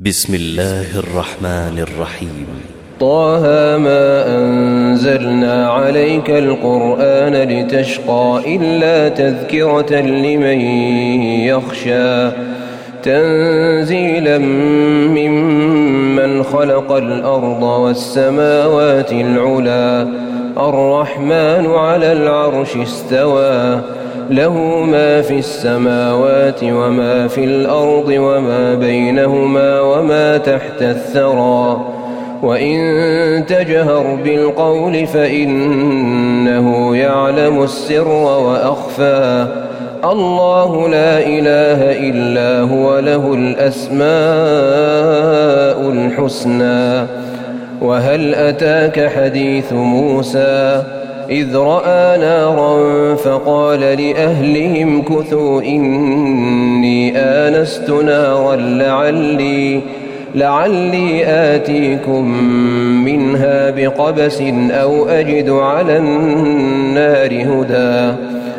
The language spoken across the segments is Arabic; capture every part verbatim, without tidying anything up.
بسم الله الرحمن الرحيم. طه ما أنزلنا عليك القرآن لتشقى إلا تذكرة لمن يخشى تنزيلا ممن خلق الأرض والسماوات العلى الرحمن على العرش استوى له ما في السماوات وما في الأرض وما بينهما وما تحت الثرى وإن تجهر بالقول فإنه يعلم السر وأخفى الله لا إله إلا هو له الأسماء الحسنى. وهل أتاك حديث موسى إذ رأى نارا فقال لأهلهم كثوا إني آنست نارا لعلي لعلي آتيكم منها بقبس أو أجد على النار هدى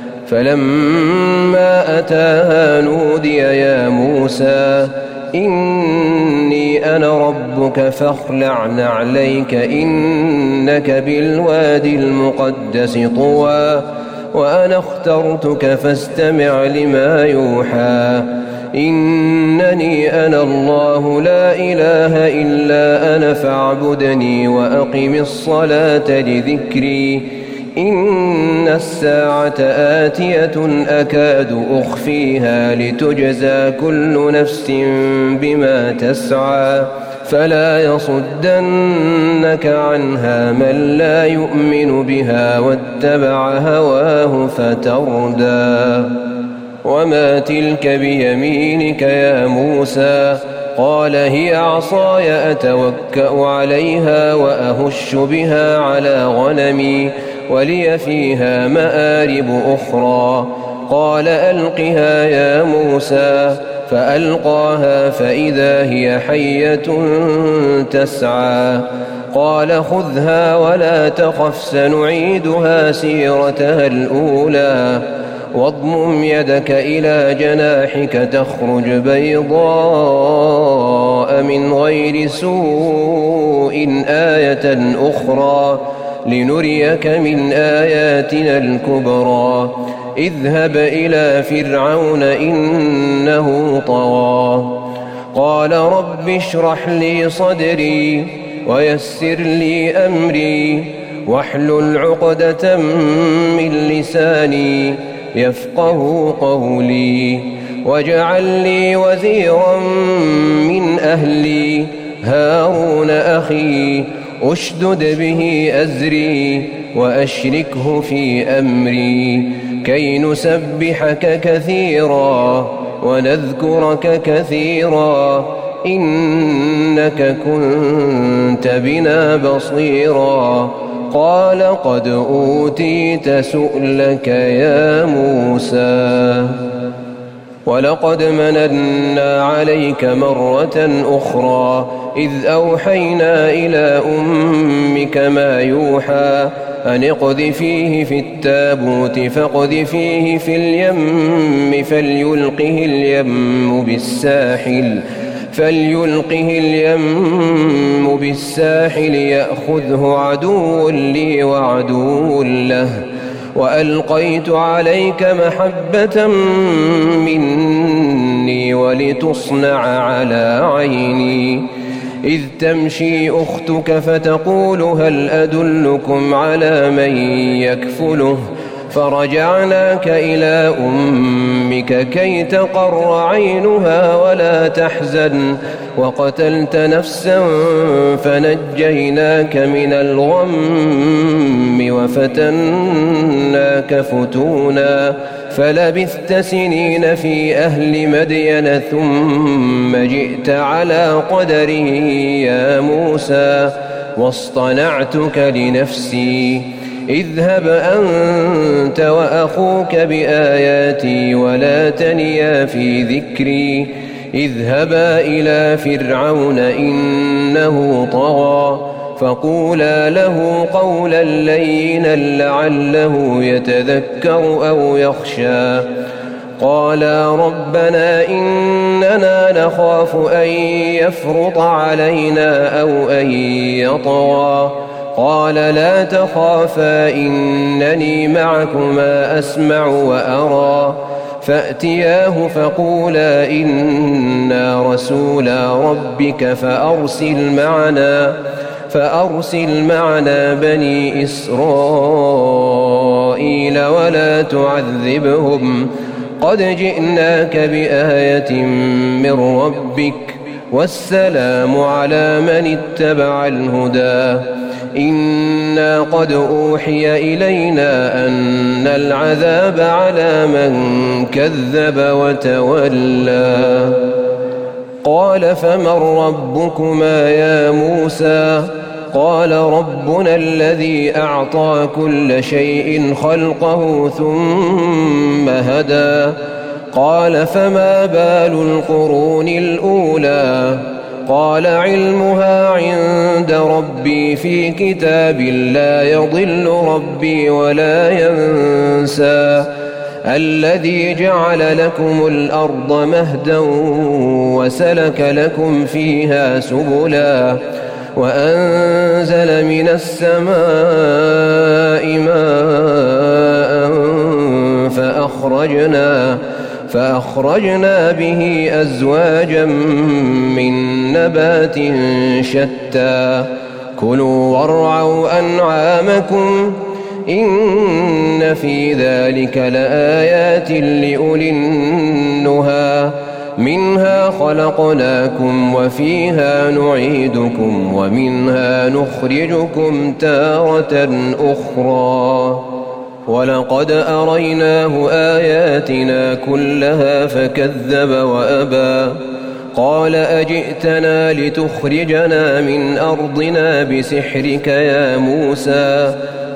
فلما أتاها نودي يا موسى إني أنا ربك فاخلع نعليك إنك بالوادي المقدس طوى وأنا اخترتك فاستمع لما يوحى إنني أنا الله لا إله إلا أنا فاعبدني وأقم الصلاة لذكري إن الساعة آتية أكاد أخفيها لتجزى كل نفس بما تسعى فلا يصدنك عنها من لا يؤمن بها واتبع هواه فتردى. وما تلك بيمينك يا موسى قال هي عصاي أتوكأ عليها وأهش بها على غنمي ولي فيها مآرب أخرى قال ألقها يا موسى فألقاها فإذا هي حية تسعى قال خذها ولا تخف سنعيدها سيرتها الأولى واضمم يدك إلى جناحك تخرج بيضاء من غير سوء آية أخرى لنريك من آياتنا الكبرى اذهب إلى فرعون إنه طغى قال رب اشرح لي صدري ويسر لي أمري واحلل عقدة من لساني يفقه قولي واجعل لي وزيرا من أهلي هارون أخي أشدد به أزري وأشركه في أمري كي نسبحك كثيرا ونذكرك كثيرا إنك كنت بنا بصيرا قال قد أوتيت سؤلك يا موسى ولقد مننا عليك مرة أخرى إذ أوحينا إلى أمك ما يوحى أن اقذفيه في التابوت فاقذفيه في اليم فليلقه اليم بالساحل فليلقه اليم بالساحل يأخذه عدو لي وعدو له وألقيت عليك محبة مني ولتصنع على عيني إذ تمشي أختك فتقول هل أدلكم على من يكفله فرجعناك إلى أمك كي تقر عينها ولا تحزن وقتلت نفسا فنجيناك من الغم وفتناك فتونا فلبثت سنين في أهل مدين ثم جئت على قدره يا موسى واصطنعتك لنفسي اذهب أنت وأخوك بآياتي ولا تنيا في ذكري اذهبا إلى فرعون إنه طغى فقولا له قولا لينا لعله يتذكر أو يخشى قالا ربنا إننا نخاف أن يفرط علينا أو أن يطغى قال لا تخافا إنني معكما أسمع وأرى فأتياه فقولا إنا رسولا ربك فأرسل معنا فأرسل معنا بني إسرائيل ولا تعذبهم قد جئناك بآية من ربك والسلام على من اتبع الهدى إنا قد أوحي إلينا أن العذاب على من كذب وتولى قال فمن ربكما يا موسى قال ربنا الذي أعطى كل شيء خلقه ثم هدى قال فما بال القرون الأولى قال علمها عند ربي في كتاب لا يضل ربي ولا ينسى الذي جعل لكم الأرض مهدا وسلك لكم فيها سبلا وأنزل من السماء ماء فأخرجنا فأخرجنا به أزواجا من نبات شتى كلوا وارعوا أنعامكم إن في ذلك لآيات لأولي النهى منها خلقناكم وفيها نعيدكم ومنها نخرجكم تارة أخرى ولقد أريناه آياتنا كلها فكذب وأبى قال أجئتنا لتخرجنا من أرضنا بسحرك يا موسى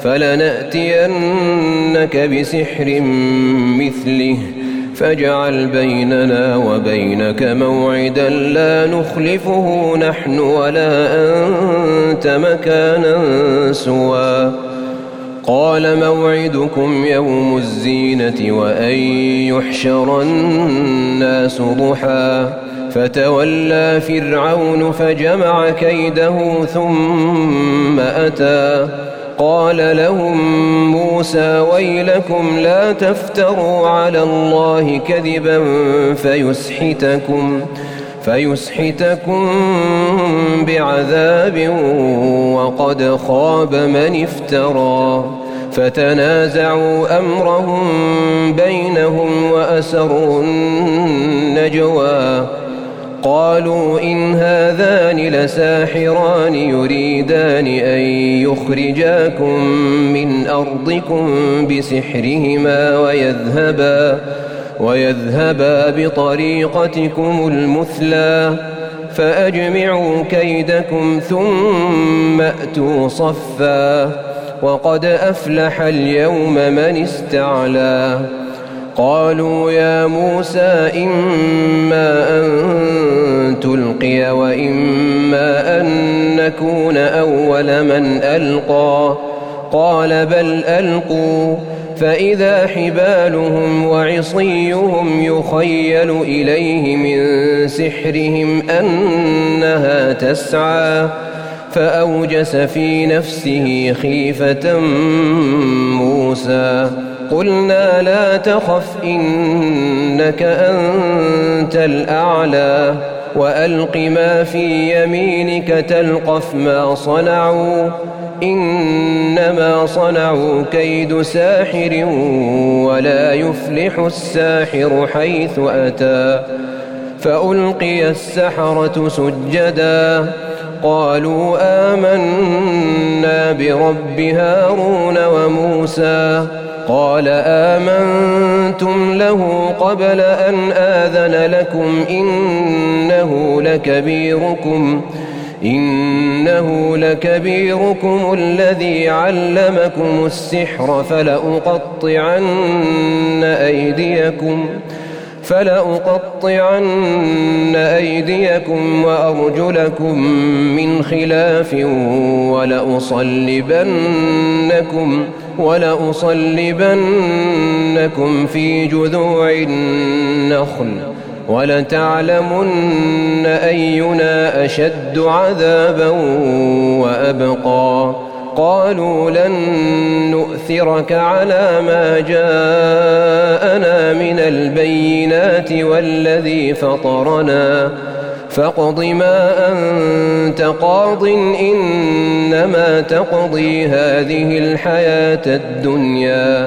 فلنأتينك بسحر مثله فاجعل بيننا وبينك موعدا لا نخلفه نحن ولا أنت مكانا سوى قال موعدكم يوم الزينة وأن يحشر الناس ضحى فتولى فرعون فجمع كيده ثم أتى قال لهم موسى ويلكم لا تفتروا على الله كذبا فيسحتكم فيسحتكم بعذاب وقد خاب من افترى فتنازعوا أمرهم بينهم وأسروا النجوى قالوا إن هذان لساحران يريدان أن يخرجاكم من أرضكم بسحرهما ويذهبا ويذهبا بطريقتكم المثلى فأجمعوا كيدكم ثم أتوا صفا وقد أفلح اليوم من استعلى قالوا يا موسى إما أن تلقي وإما أن نكون أول من ألقى قال بل ألقوا فإذا حبالهم وعصيهم يخيل إليه من سحرهم أنها تسعى فأوجس في نفسه خيفة موسى قلنا لا تخف إنك أنت الأعلى وألق ما في يمينك تلقف ما صنعوا إنما صنعوا كيد ساحر ولا يفلح الساحر حيث أتى فألقي السحرة سجدا قالوا آمنا برب هارون وموسى قال آمنتم له قبل أن آذن لكم إنه لكبيركم إنه لكبيركم الذي علمكم السحر فلأقطعن أيديكم فلأقطعن أيديكم وأرجلكم من خلاف ولأصلبنكم ولأصلبنكم في جذوع النخل ولتعلمن أينا أشد عذابا وأبقى. قالوا لن نؤثرك على ما جاءنا من البينات والذي فطرنا فاقض ما أنت قاض إنما تقضي هذه الحياة الدنيا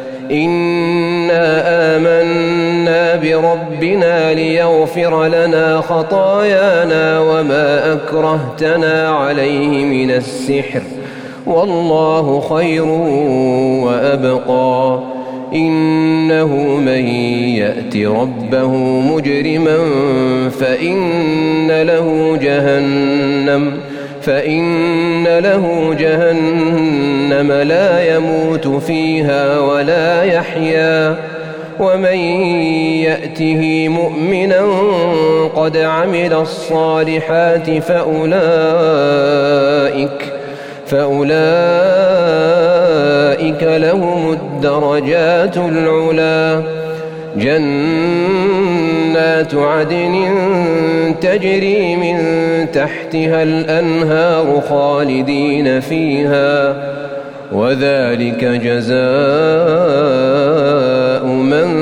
إنا آمنا بربنا ليغفر لنا خطايانا وما أكرهتنا عليه من السحر والله خير وأبقى. إنه من يأت ربه مجرما فإن له جهنم فإن له جهنم لا يموت فيها ولا يحيا ومن يأته مؤمنا قد عمل الصالحات فأولئك فأولئك لهم الدرجات العلا جنات عدن تجري من تحتها الأنهار خالدين فيها وذلك جزاء من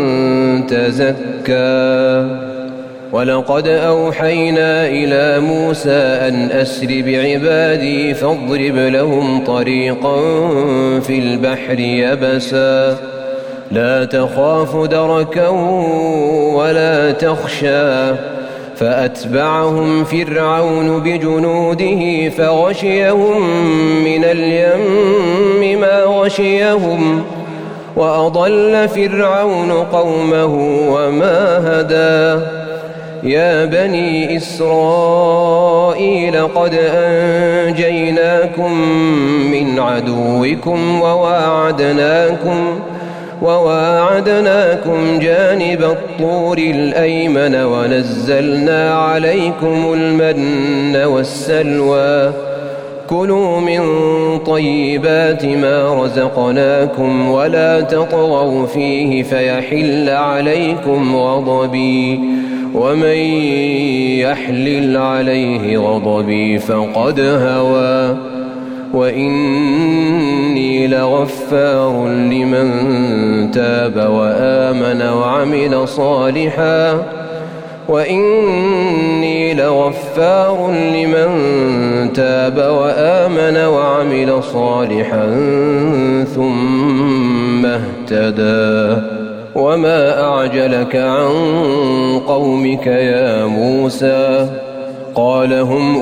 تزكى. ولقد أوحينا إلى موسى أن أسر بعبادي فاضرب لهم طريقا في البحر يبسا لا تخاف دركا ولا تخشى فأتبعهم فرعون بجنوده فغشيهم من اليم ما غشيهم وأضل فرعون قومه وما هدى. يا بني إسرائيل قد أنجيناكم من عدوكم وواعدناكم وواعدناكم جانب الطور الأيمن ونزلنا عليكم المن والسلوى كلوا من طيبات ما رزقناكم ولا تطغوا فيه فيحل عليكم غضبي ومن يحلل عليه غضبي فقد هوى وإني لغفار لمن تاب وآمن وعمل صالحا وإني لغفار لمن تاب وآمن وعمل صالحا ثم اهتدى. وما أعجلك عن قومك يا موسى قال هم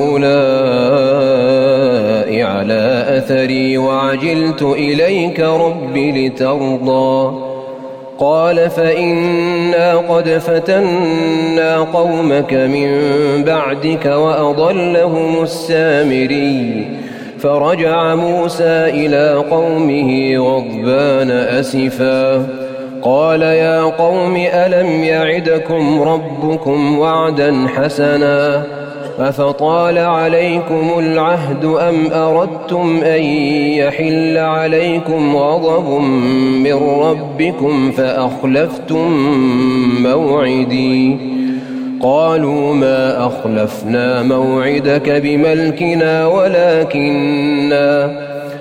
أولئك على أثري وعجلت إليك رب لترضى. قال فإنا قد فتنا قومك من بعدك وأضلهم السامري. فرجع موسى إلى قومه غضبان أسفا قال يا قوم ألم يعدكم ربكم وعدا حسنا أفطال عليكم العهد أم أردتم أن يحل عليكم غضب من ربكم فأخلفتم موعدي. قالوا ما أخلفنا موعدك بملكنا ولكننا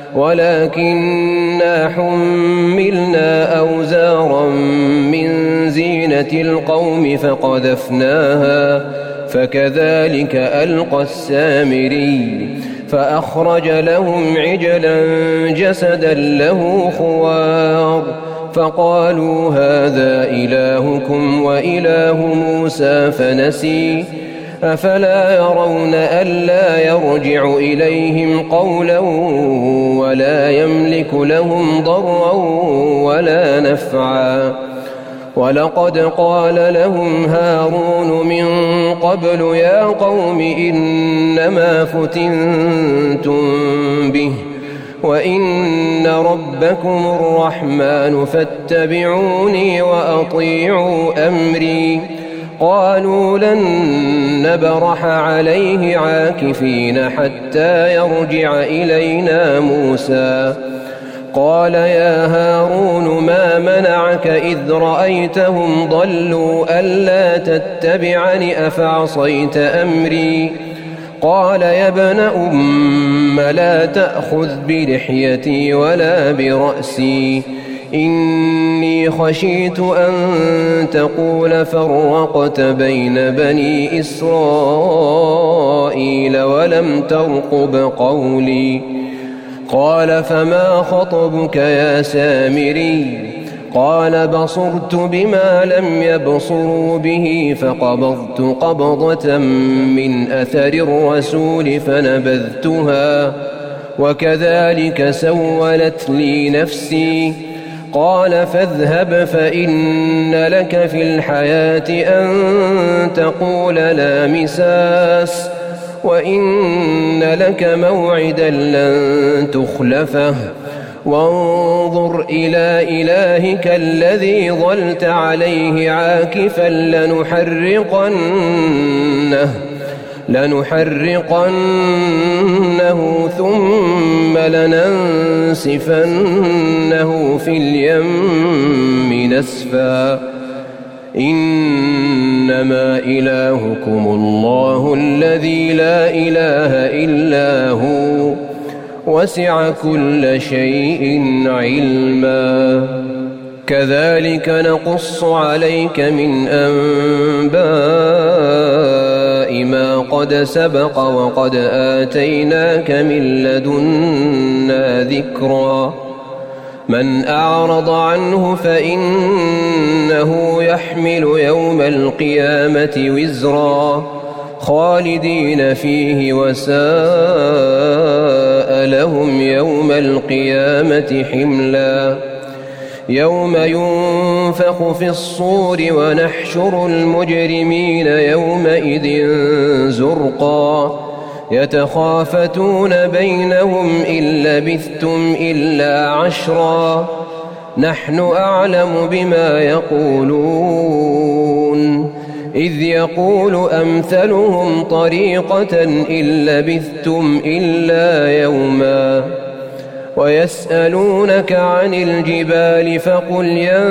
ولكننا حملنا أوزارا من زينة القوم فقذفناها فكذلك ألقى السامري. فأخرج لهم عجلا جسدا له خوار فقالوا هذا إلهكم وإله موسى فنسي. أفلا يرون ألا يرجع إليهم قولا ولا يملك لهم ضرا ولا نفعا. ولقد قال لهم هارون من قبل يا قوم إنما فتنتم به وإن ربكم الرحمن فاتبعوني وأطيعوا أمري. قالوا لن نبرح عليه عاكفين حتى يرجع إلينا موسى. قال يا هارون ما منعك إذ رأيتهم ضلوا ألا تتبعني أفعصيت أمري؟ قال يا ابن أم لا تأخذ بلحيتي ولا برأسي إني خشيت أن تقول فرقت بين بني إسرائيل ولم ترقب قولي. قال فما خطبك يا سامري؟ قال بصرت بما لم يبصروا به فقبضت قبضة من أثر الرسول فنبذتها وكذلك سولت لي نفسي. قال فاذهب فإن لك في الحياة أن تقول لا مساس وإن لك موعدا لن تخلفه وانظر إلى إلهك الذي ظلت عليه عاكفا لنحرقنه لنحرقنه ثم لننسفنه في اليم نسفا. إنما إلهكم الله الذي لا إله إلا هو وسع كل شيء علما. كذلك نقص عليك من أنباء ما قد سبق وقد آتيناك من لدنا ذكرا. من أعرض عنه فإنه يحمل يوم القيامة وزرا خالدين فيه وساء لهم يوم القيامة حملا. يوم ينفخ في الصور ونحشر المجرمين يومئذ زرقا يتخافتون بينهم إن لبثتم إلا عشرا نحن أعلم بما يقولون إذ يقول أمثلهم طريقة إن لبثتم إلا يوما. ويسألونك عن الجبال فقل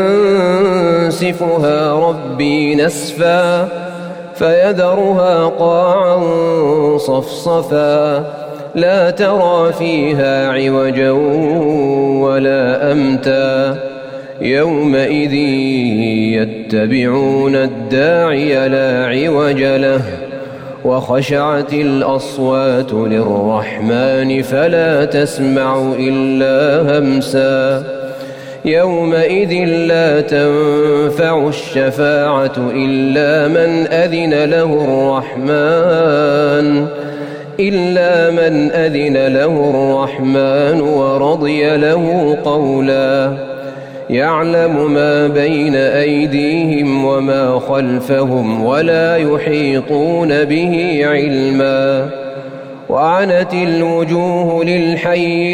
ينسفها ربي نسفا فيذرها قاعا صفصفا لا ترى فيها عوجا ولا أمتا. يومئذ يتبعون الداعي لا عوج له وخشعت الأصوات للرحمن فلا تسمع إلا همسا. يومئذ لا تنفع الشفاعة إلا من أذن له الرحمن إلا من أذن له الرحمن ورضي له قولا. يعلم ما بين أيديهم وما خلفهم ولا يحيطون به علما. وعنت الوجوه للحي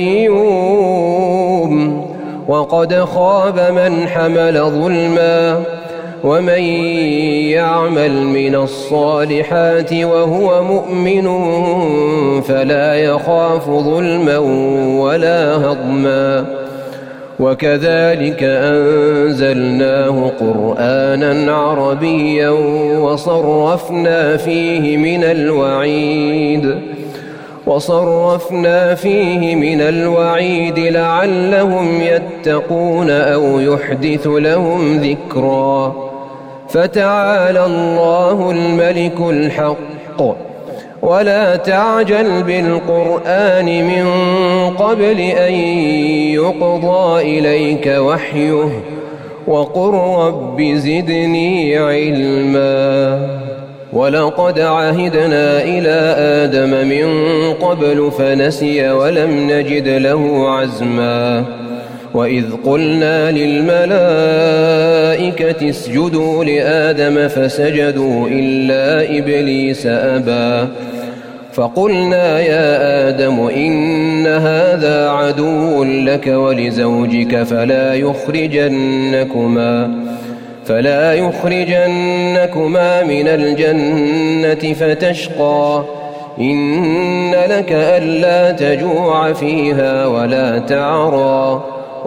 القيوم وقد خاب من حمل ظلما. ومن يعمل من الصالحات وهو مؤمن فلا يخاف ظلما ولا هضما. وكذلك أنزلناه قرآنا عربيا وصرفنا فيه من الوعيد وصرفنا فيه من الوعيد لعلهم يتقون أو يحدث لهم ذكرا. فتعالى الله الملك الحق ولا تعجل بالقرآن من قبل أن يقضى إليك وحيه وقل رب زدني علما. ولقد عهدنا إلى آدم من قبل فنسي ولم نجد له عزما. وإذ قلنا للملائكة اسجدوا لآدم فسجدوا إلا إبليس أبى فقلنا يا آدم إن هذا عدو لك ولزوجك فلا يخرجنكما فلا يخرجنكما من الجنة فتشقى إن لك ألا تجوع فيها ولا تعرى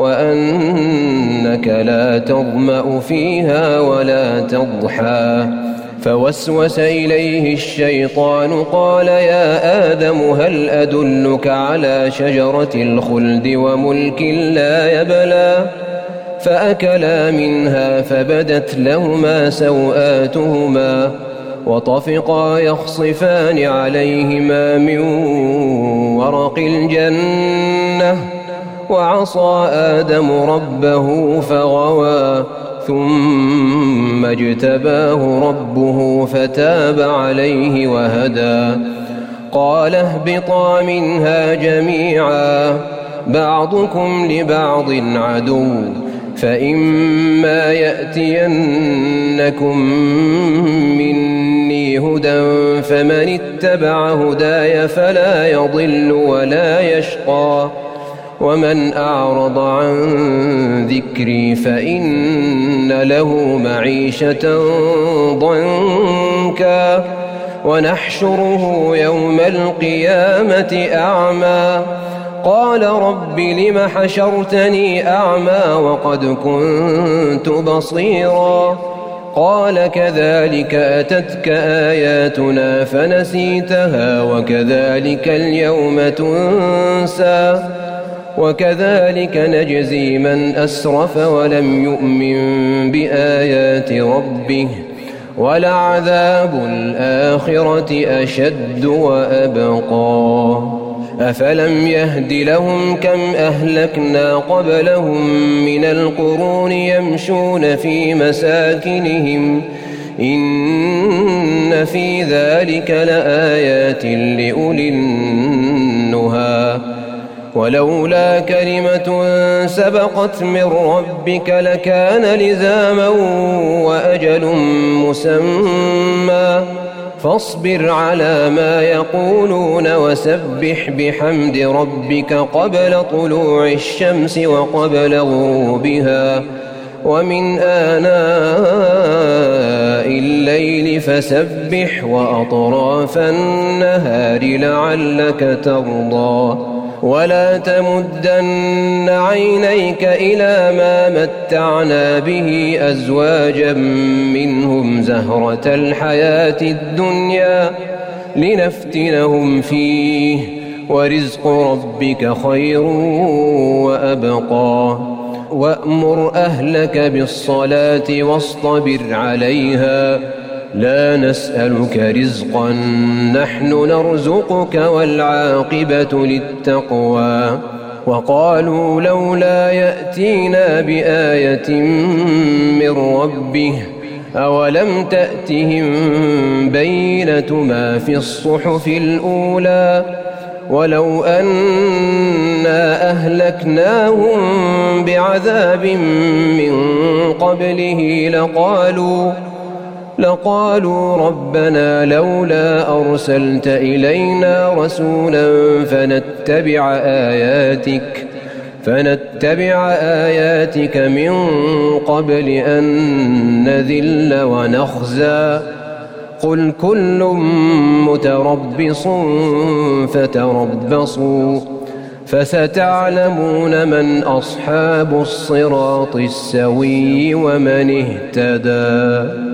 وأنك لا تظمأ فيها ولا تضحى فوسوس إليه الشيطان قال يا آدم هل أدلك على شجرة الخلد وملك لا يبلى فأكلا منها فبدت لهما سوآتهما وطفقا يخصفان عليهما من ورق الجنة وعصى آدم ربه فغوى ثم اجتباه ربه فتاب عليه وهدى قال اهبطا منها جميعا بعضكم لبعض عدو فإما يأتينكم مني هدى فمن اتبع هداي فلا يضل ولا يشقى ومن أعرض عن ذكري فإن له معيشة ضنكا ونحشره يوم القيامة أعمى قال رب لم حشرتني أعمى وقد كنت بصيرا قال كذلك أتتك آياتنا فنسيتها وكذلك اليوم تنسى وكذلك نجزي من أسرف ولم يؤمن بآيات ربه ولعذاب الآخرة أشد وأبقى أفلم يهد لهم كم أهلكنا قبلهم من القرون يمشون في مساكنهم إن في ذلك لآيات لأولي النهى ولولا كلمة سبقت من ربك لكان لزاما وأجل مسمى فاصبر على ما يقولون وسبح بحمد ربك قبل طلوع الشمس وقبل غروبها ومن آناء الليل فسبح وأطراف النهار لعلك ترضى ولا تمدن عينيك إلى ما متعنا به أزواجا منهم زهرة الحياة الدنيا لنفتنهم فيه ورزق ربك خير وأبقى وأمر أهلك بالصلاة واصطبر عليها لا نسألك رزقا نحن نرزقك والعاقبة للتقوى وقالوا لولا يأتينا بآية من ربه أولم تأتهم بينة ما في الصحف الأولى ولو أنا أهلكناهم بعذاب من قبله لقالوا لقالوا ربنا لولا أرسلت إلينا رسولا فنتبع آياتك فنتبع آياتك من قبل أن نذل ونخزى قل كل متربص فتربصوا فستعلمون من أصحاب الصراط السوي ومن اهتدى.